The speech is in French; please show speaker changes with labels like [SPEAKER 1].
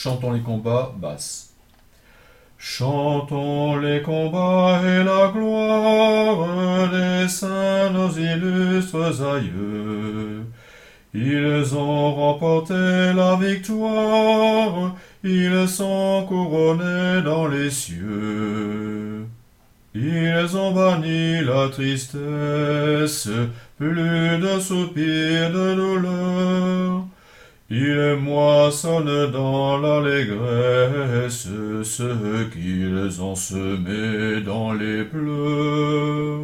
[SPEAKER 1] Chantons les combats, basse. Chantons les combats et la gloire des saints, nos illustres aïeux. Ils ont remporté la victoire, ils sont couronnés dans les cieux. Ils ont banni la tristesse, plus de soupirs de douleur. Ils moissonnent dans l'allégresse ce qu'ils ont semé dans les pleurs.